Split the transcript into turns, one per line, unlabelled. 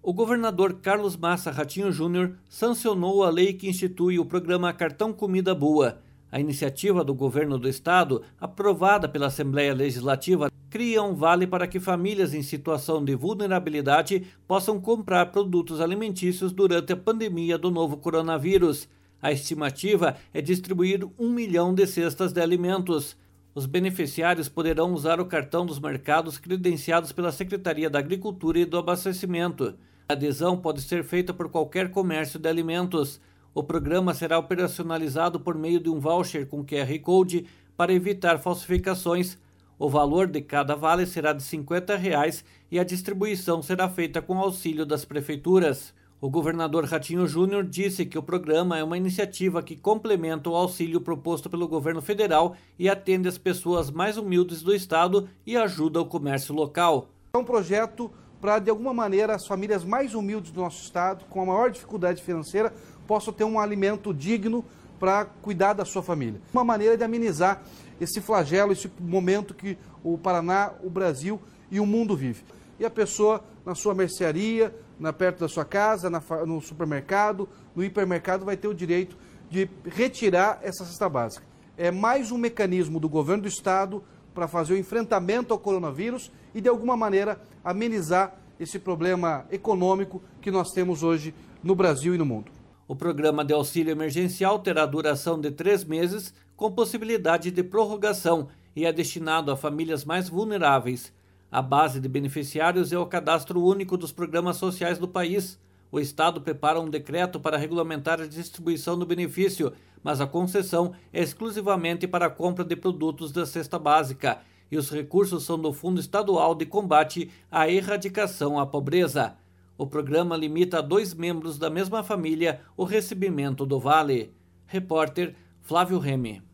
O governador Carlos Massa Ratinho Júnior sancionou a lei que institui o programa Cartão Comida Boa. A iniciativa do governo do estado, aprovada pela Assembleia Legislativa, cria um vale para que famílias em situação de vulnerabilidade possam comprar produtos alimentícios durante a pandemia do novo coronavírus. A estimativa é distribuir 1 milhão de cestas de alimentos. Os beneficiários poderão usar o cartão dos mercados credenciados pela Secretaria da Agricultura e do Abastecimento. A adesão pode ser feita por qualquer comércio de alimentos. O programa será operacionalizado por meio de um voucher com QR Code para evitar falsificações. O valor de cada vale será de R$ 50 e a distribuição será feita com auxílio das prefeituras. O governador Ratinho Júnior disse que o programa é uma iniciativa que complementa o auxílio proposto pelo governo federal e atende as pessoas mais humildes do estado e ajuda o comércio local.
É um projeto para, de alguma maneira, as famílias mais humildes do nosso estado, com a maior dificuldade financeira, possam ter um alimento digno para cuidar da sua família. Uma maneira de amenizar esse flagelo, esse momento que o Paraná, o Brasil e o mundo vive. E a pessoa, na sua mercearia, perto da sua casa, no supermercado, no hipermercado, vai ter o direito de retirar essa cesta básica. É mais um mecanismo do governo do estado para fazer o enfrentamento ao coronavírus e, de alguma maneira, amenizar esse problema econômico que nós temos hoje no Brasil e no mundo.
O programa de auxílio emergencial terá duração de 3 meses, com possibilidade de prorrogação, e é destinado a famílias mais vulneráveis. A base de beneficiários é o Cadastro Único dos Programas Sociais do país. O Estado prepara um decreto para regulamentar a distribuição do benefício, mas a concessão é exclusivamente para a compra de produtos da cesta básica, e os recursos são do Fundo Estadual de Combate à Erradicação à Pobreza. O programa limita a 2 membros da mesma família o recebimento do vale. Repórter Flávio Remy.